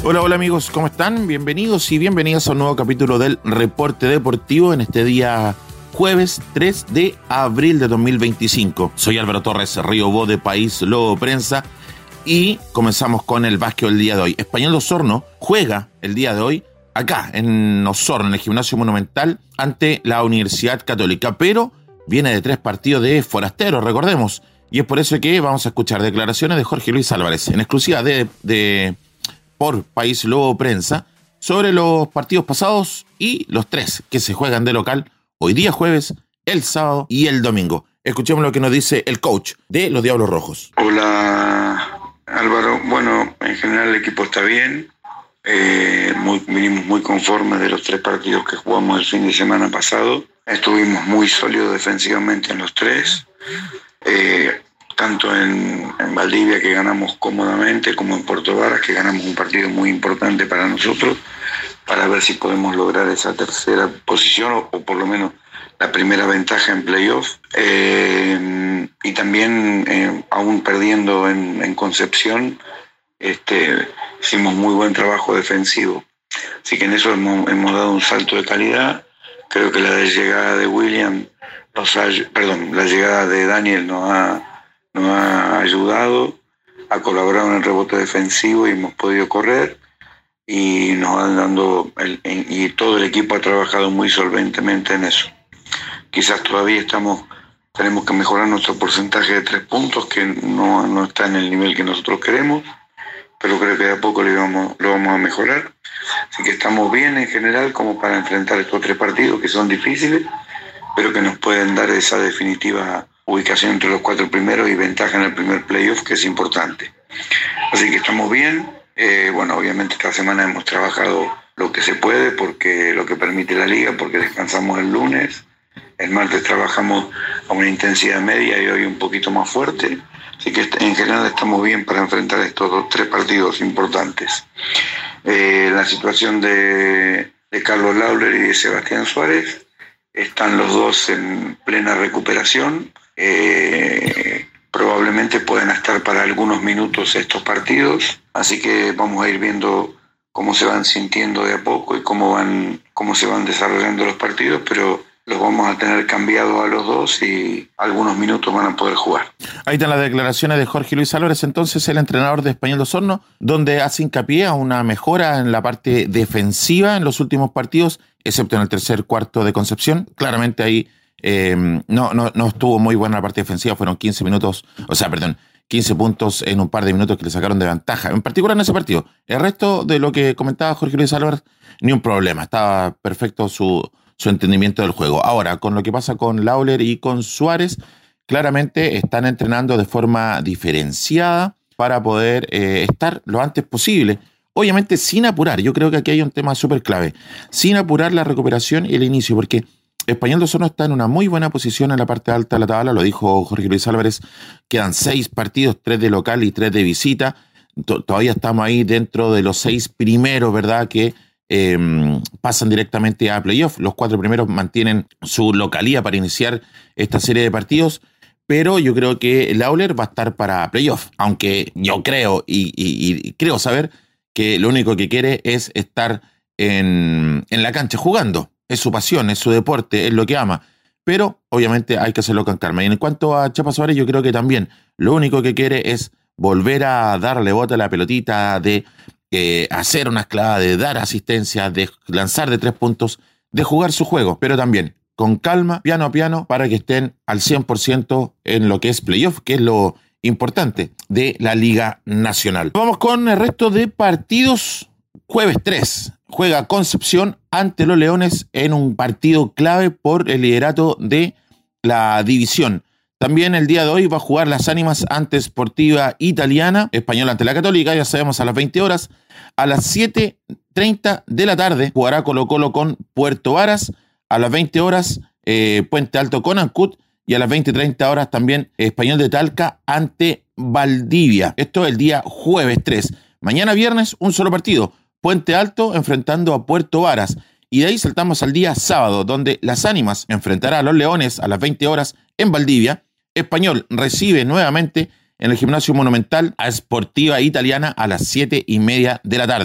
Hola, hola amigos, ¿cómo están? Bienvenidos y bienvenidas a un nuevo capítulo del Reporte Deportivo en este día jueves 3 de abril de 2025. Soy Álvaro Torres Riobó de País Lobo Prensa y comenzamos con el básquet del día de hoy. Español de Osorno juega el día de hoy acá en Osorno, en el Gimnasio Monumental, ante la Universidad Católica, pero viene de 3 partidos de forasteros, recordemos, y es por eso que vamos a escuchar declaraciones de Jorge Luis Álvarez, en exclusiva por País Lobo Prensa, sobre los partidos pasados y los 3 que se juegan de local hoy día jueves, el sábado y el domingo. Escuchemos lo que nos dice el coach de los Diablos Rojos. Hola Álvaro, bueno, en general el equipo está bien, venimos muy conformes de los 3 partidos que jugamos el fin de semana pasado, estuvimos muy sólidos defensivamente en los 3, tanto en Valdivia, que ganamos cómodamente, como en Puerto Varas, que ganamos un partido muy importante para nosotros, para ver si podemos lograr esa tercera posición o por lo menos la primera ventaja en playoff. Y también, aún perdiendo en Concepción, hicimos muy buen trabajo defensivo. Así que en eso hemos dado un salto de calidad. Creo que la llegada de la llegada de Daniel nos ha ayudado, ha colaborado en el rebote defensivo y hemos podido correr y nos van dando y todo el equipo ha trabajado muy solventemente en eso. Quizás todavía tenemos que mejorar nuestro porcentaje de 3 puntos, que no está en el nivel que nosotros queremos, pero creo que de a poco lo vamos a mejorar. Así que estamos bien en general como para enfrentar estos 3 partidos que son difíciles, pero que nos pueden dar esa definitiva ubicación entre los 4 primeros y ventaja en el primer playoff, que es importante. Así que estamos bien. Bueno, obviamente esta semana hemos trabajado lo que se puede, porque lo que permite la liga, porque descansamos el lunes. El martes trabajamos a una intensidad media y hoy un poquito más fuerte. Así que en general estamos bien para enfrentar estos 3 partidos importantes. La situación de Carlos Lauler y de Sebastián Suárez, están los dos en plena recuperación. Probablemente puedan estar para algunos minutos estos partidos, así que vamos a ir viendo cómo se van sintiendo de a poco y cómo se van desarrollando los partidos, pero los vamos a tener cambiados a los dos y algunos minutos van a poder jugar. Ahí están las declaraciones de Jorge Luis Álvarez, entonces el entrenador de Español de Osorno, donde hace hincapié a una mejora en la parte defensiva en los últimos partidos, excepto en el tercer cuarto de Concepción. Claramente ahí no estuvo muy buena la parte defensiva, fueron 15 puntos en un par de minutos que le sacaron de ventaja, en particular en ese partido. El resto de lo que comentaba Jorge Luis Álvarez, ni un problema, estaba perfecto su entendimiento del juego. Ahora, con lo que pasa con Lauler y con Suárez, claramente están entrenando de forma diferenciada para poder estar lo antes posible. Obviamente sin apurar, yo creo que aquí hay un tema súper clave, sin apurar la recuperación y el inicio, porque Español de Osorno está en una muy buena posición en la parte alta de la tabla, lo dijo Jorge Luis Álvarez, quedan 6 partidos, 3 de local y 3 de visita, todavía estamos ahí dentro de los 6 primeros, ¿verdad?, que pasan directamente a playoff. Los 4 primeros mantienen su localía para iniciar esta serie de partidos, pero yo creo que Lauler va a estar para playoff, aunque yo creo y creo saber que lo único que quiere es estar en la cancha jugando. Es su pasión, es su deporte, es lo que ama. Pero obviamente hay que hacerlo con calma. Y en cuanto a Chapa Suárez, yo creo que también lo único que quiere es volver a darle bote a la pelotita, de hacer una clavada, de dar asistencia, de lanzar de 3 puntos, de jugar su juego. Pero también con calma, piano a piano, para que estén al 100% en lo que es playoff, que es lo importante de la Liga Nacional. Vamos con el resto de partidos. Jueves 3, juega Concepción ante los Leones en un partido clave por el liderato de la división. También el día de hoy va a jugar Las Ánimas ante Sportiva Italiana, Español ante la Católica, ya sabemos, a las 20 horas. A las 7:30 de la tarde jugará Colo-Colo con Puerto Varas. A las 20 horas Puente Alto con Ancud. Y a las 20:30 horas también Español de Talca ante Valdivia. Esto es el día jueves 3. Mañana viernes un solo partido. Puente Alto enfrentando a Puerto Varas. Y de ahí saltamos al día sábado, donde Las Ánimas enfrentará a los Leones a las 20 horas en Valdivia. Español recibe nuevamente en el Gimnasio Monumental a Sportiva Italiana a las 7:30 de la tarde.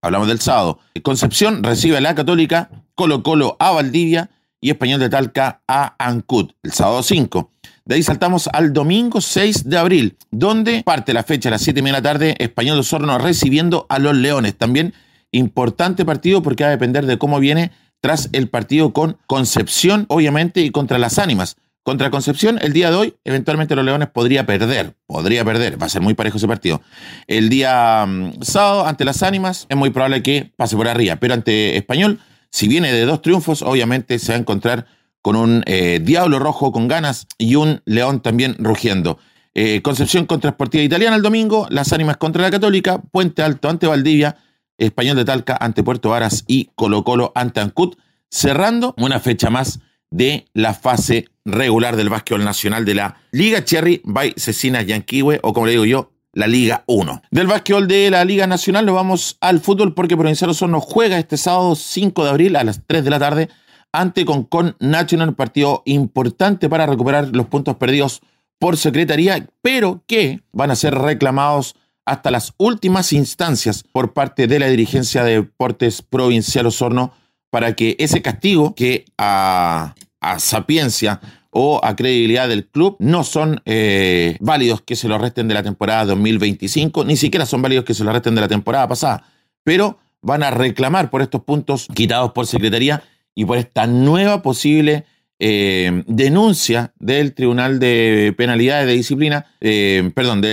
hablamos del sábado. Concepción recibe a la Católica, Colo-Colo a Valdivia y Español de Talca a Ancud, el sábado 5. De ahí saltamos al domingo 6 de abril, donde parte la fecha a las 7:30 de la tarde, Español de Osorno recibiendo a los Leones. También importante partido porque va a depender de cómo viene tras el partido con Concepción, obviamente, y contra las Ánimas. Contra Concepción, el día de hoy, eventualmente los Leones podría perder, va a ser muy parejo ese partido. El día sábado, ante las Ánimas, es muy probable que pase por arriba, pero ante Español, si viene de 2 triunfos, obviamente se va a encontrar con un Diablo Rojo con ganas y un León también rugiendo. Concepción contra Sportiva Italiana el domingo, las Ánimas contra la Católica, Puente Alto ante Valdivia, Español de Talca ante Puerto Varas y Colo-Colo ante Ancud, cerrando una fecha más de la fase regular del básquetbol nacional de la Liga Cherry by Cecinas Yanquihue, o como le digo yo, la Liga 1. Del básquetbol de la Liga Nacional nos vamos al fútbol porque Provincial Osorno juega este sábado 5 de abril a las 3 de la tarde ante Concon National, partido importante para recuperar los puntos perdidos por secretaría, pero que van a ser reclamados hasta las últimas instancias por parte de la dirigencia de Deportes Provincial Osorno para que ese castigo que a sapiencia o a credibilidad del club no son válidos que se lo resten de la temporada 2025, ni siquiera son válidos que se lo resten de la temporada pasada, pero van a reclamar por estos puntos quitados por secretaría y por esta nueva posible denuncia del Tribunal de Penalidades de Disciplina, de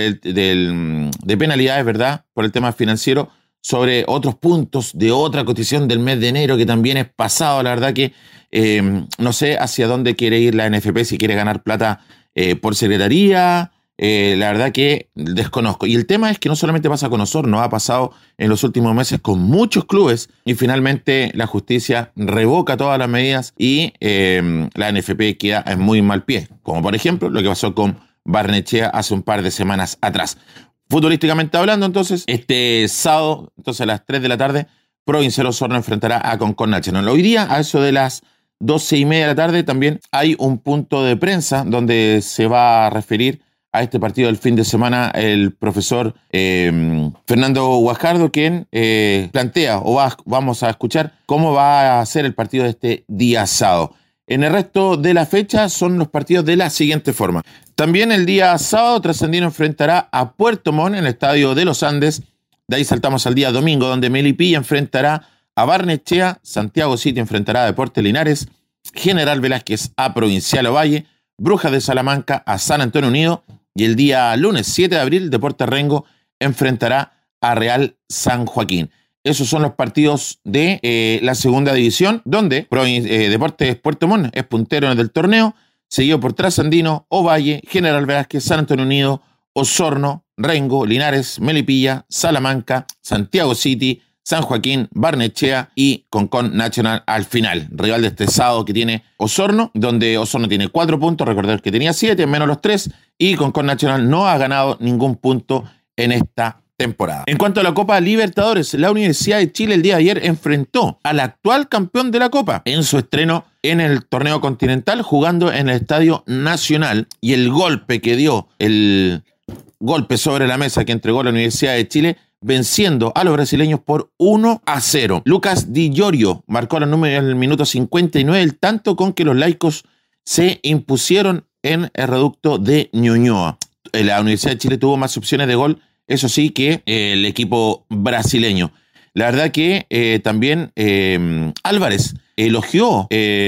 penalidades, ¿verdad?, por el tema financiero, sobre otros puntos de otra cotización del mes de enero que también es pasado. La verdad que no sé hacia dónde quiere ir la NFP, si quiere ganar plata por secretaría, la verdad que desconozco. Y el tema es que no solamente pasa con Osorno, ha pasado en los últimos meses con muchos clubes y finalmente la justicia revoca todas las medidas y la NFP queda en muy mal pie, como por ejemplo lo que pasó con Barnechea hace un par de semanas atrás. Futbolísticamente hablando, entonces, este sábado, entonces a las 3 de la tarde, Provincial Osorno enfrentará a Concon National. Hoy día, a eso de las 12:30 de la tarde, también hay un punto de prensa donde se va a referir a este partido del fin de semana el profesor Fernando Guajardo, quien plantea, vamos a escuchar cómo va a ser el partido de este día sábado. En el resto de la fecha son los partidos de la siguiente forma. También el día sábado Trasandino enfrentará a Puerto Montt en el Estadio de los Andes. De ahí saltamos al día domingo, donde Melipilla enfrentará a Barnechea, Santiago City enfrentará a Deportes Linares, General Velázquez a Provincial Ovalle, Brujas de Salamanca a San Antonio Unido, y el día lunes 7 de abril Deportes Rengo enfrentará a Real San Joaquín. Esos son los partidos de la segunda división, donde Deportes Puerto Montt es puntero en el del torneo, seguido por Trasandino, Ovalle, General Velázquez, San Antonio Unido, Osorno, Rengo, Linares, Melipilla, Salamanca, Santiago City, San Joaquín, Barnechea y Concon National al final. Rival de este sábado que tiene Osorno, donde Osorno tiene 4 puntos, recordar que tenía 7, menos los 3, y Concon National no ha ganado ningún punto en esta temporada. En cuanto a la Copa Libertadores, la Universidad de Chile el día de ayer enfrentó al actual campeón de la Copa en su estreno en el torneo continental, jugando en el Estadio Nacional, y el golpe que dio, el golpe sobre la mesa que entregó la Universidad de Chile, venciendo a los brasileños por 1-0. Lucas Di Giorgio marcó los números en el minuto 59, el tanto con que los laicos se impusieron en el reducto de Ñuñoa. La Universidad de Chile tuvo más opciones de gol, eso sí, que el equipo brasileño. La verdad que también Álvarez elogió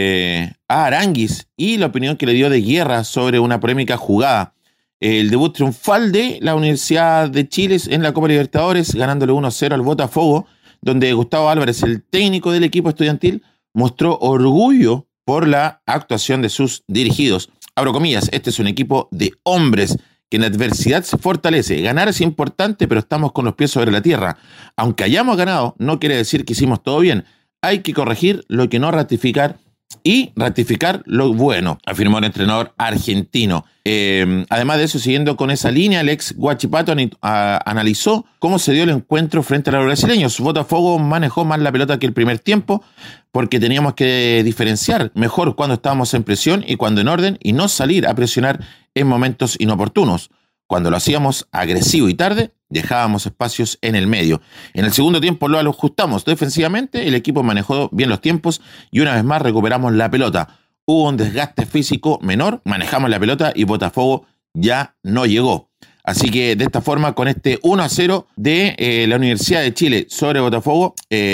a Aranguis y la opinión que le dio de Guerra sobre una polémica jugada. El debut triunfal de la Universidad de Chile en la Copa Libertadores, ganándole 1-0 al Botafogo, donde Gustavo Álvarez, el técnico del equipo estudiantil, mostró orgullo por la actuación de sus dirigidos. Abro comillas, este es un equipo de hombres que en la adversidad se fortalece. Ganar es importante, pero estamos con los pies sobre la tierra. Aunque hayamos ganado, no quiere decir que hicimos todo bien. Hay que corregir lo que no ratificar y ratificar lo bueno, afirmó el entrenador argentino. Además de eso, siguiendo con esa línea, el ex Huachipato analizó cómo se dio el encuentro frente a los brasileños. Botafogo manejó más la pelota que el primer tiempo porque teníamos que diferenciar mejor cuando estábamos en presión y cuando en orden, y no salir a presionar en momentos inoportunos. Cuando lo hacíamos agresivo y tarde, dejábamos espacios en el medio. En el segundo tiempo lo ajustamos defensivamente, el equipo manejó bien los tiempos y una vez más recuperamos la pelota. Hubo un desgaste físico menor, manejamos la pelota y Botafogo ya no llegó. Así que de esta forma, con este 1-0 de la Universidad de Chile sobre Botafogo,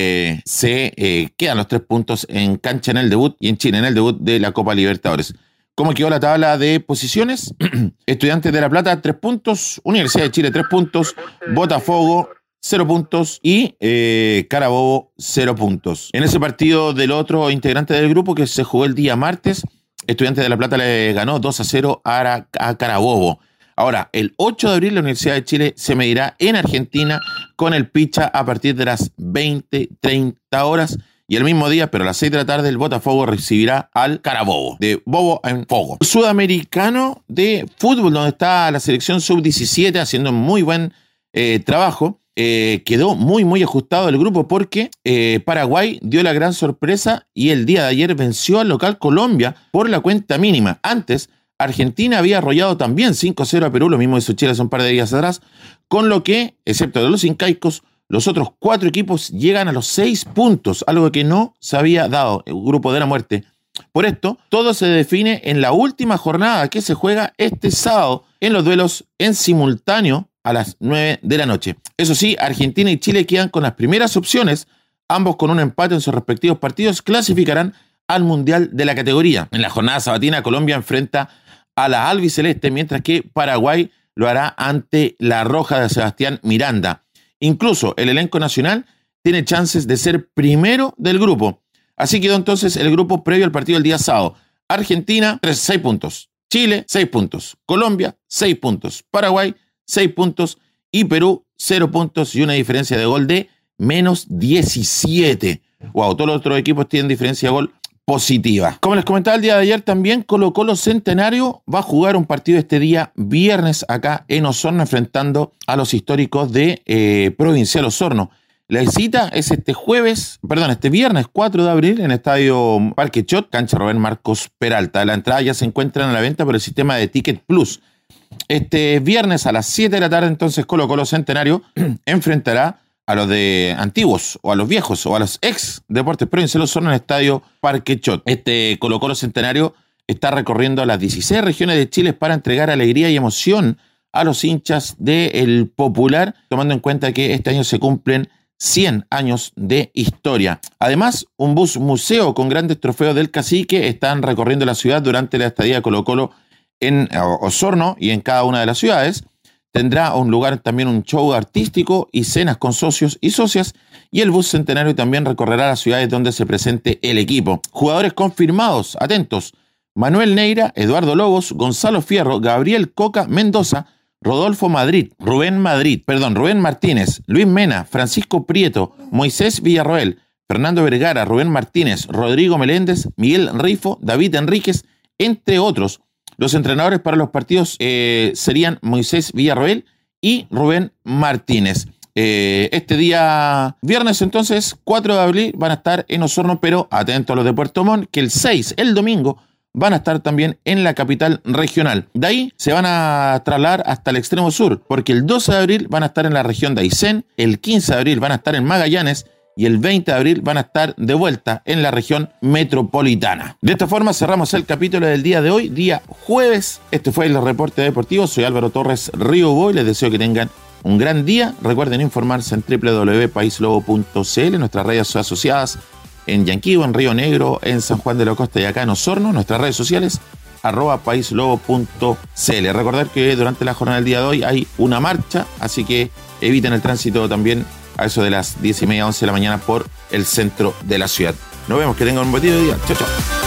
se quedan los 3 puntos en cancha en el debut y en Chile en el debut de la Copa Libertadores. ¿Cómo quedó la tabla de posiciones? Estudiantes de La Plata, 3 puntos. Universidad de Chile, 3 puntos. Botafogo, 0 puntos. Y Carabobo, 0 puntos. En ese partido del otro integrante del grupo que se jugó el día martes, Estudiantes de La Plata le ganó 2-0 a Carabobo. Ahora, el 8 de abril la Universidad de Chile se medirá en Argentina con el Picha a partir de las 20:30 horas. Y el mismo día, pero a las 6 de la tarde, el Botafogo recibirá al Carabobo, de Bobo en Fogo. Sudamericano de fútbol, donde está la selección sub-17 haciendo muy buen trabajo. Quedó muy ajustado el grupo porque Paraguay dio la gran sorpresa y el día de ayer venció al local Colombia por la cuenta mínima. Antes, Argentina había arrollado también 5-0 a Perú, lo mismo hizo Chile hace un par de días atrás, con lo que, excepto de los incaicos, los otros 4 equipos llegan a los 6 puntos, algo que no se había dado, el grupo de la muerte. Por esto, todo se define en la última jornada que se juega este sábado en los duelos en simultáneo a las 9 de la noche. Eso sí, Argentina y Chile quedan con las primeras opciones, ambos con un empate en sus respectivos partidos, clasificarán al Mundial de la categoría. En la jornada sabatina, Colombia enfrenta a la albiceleste, mientras que Paraguay lo hará ante la roja de Sebastián Miranda. Incluso el elenco nacional tiene chances de ser primero del grupo. Así quedó entonces el grupo previo al partido del día sábado. Argentina, 6 puntos. Chile, 6 puntos. Colombia, 6 puntos. Paraguay, 6 puntos. Y Perú, 0 puntos y una diferencia de gol de menos 17. Wow, todos los otros equipos tienen diferencia de gol positiva. Como les comentaba el día de ayer, también Colo-Colo Centenario va a jugar un partido este día viernes acá en Osorno, enfrentando a los históricos de Provincial Osorno. La cita es este viernes 4 de abril en el Estadio Parque Chot, cancha Rubén Marcos Peralta. La entrada ya se encuentra a la venta por el sistema de Ticket Plus. Este viernes a las 7 de la tarde, entonces, Colo-Colo Centenario enfrentará a los de antiguos, o a los viejos, o a los ex Deportes Provincial Osorno en el Estadio Parque Chot. Este Colo-Colo Centenario está recorriendo las 16 regiones de Chile para entregar alegría y emoción a los hinchas del Popular, tomando en cuenta que este año se cumplen 100 años de historia. Además, un bus museo con grandes trofeos del cacique están recorriendo la ciudad durante la estadía de Colo-Colo en Osorno y en cada una de las ciudades. Tendrá un lugar también un show artístico y cenas con socios y socias, y el bus centenario también recorrerá las ciudades donde se presente el equipo. Jugadores confirmados, atentos: Manuel Neira, Eduardo Lobos, Gonzalo Fierro, Gabriel Coca Mendoza, Rodolfo Madrid, Rubén Martínez, Luis Mena, Francisco Prieto, Moisés Villarroel, Fernando Vergara, Rubén Martínez, Rodrigo Meléndez, Miguel Rifo, David Enríquez, entre otros. Los entrenadores para los partidos serían Moisés Villarroel y Rubén Martínez. Este día viernes, entonces, 4 de abril, van a estar en Osorno, pero atentos a los de Puerto Montt, que el 6, el domingo, van a estar también en la capital regional. De ahí se van a trasladar hasta el extremo sur, porque el 12 de abril van a estar en la región de Aysén, el 15 de abril van a estar en Magallanes, y el 20 de abril van a estar de vuelta en la región metropolitana. De esta forma cerramos el capítulo del día de hoy, día jueves. Este fue el reporte deportivo. Soy Álvaro Torres Río Boy. Les deseo que tengan un gran día. Recuerden informarse en www.paislobo.cl, nuestras redes asociadas en Yanquihue, en Río Negro, en San Juan de la Costa y acá en Osorno. Nuestras redes sociales @paislobo.cl. Recordar que durante la jornada del día de hoy hay una marcha, así que eviten el tránsito también a eso de las 10:30, 11 de la mañana por el centro de la ciudad. Nos vemos, que tengan un buen día. Chao, chao.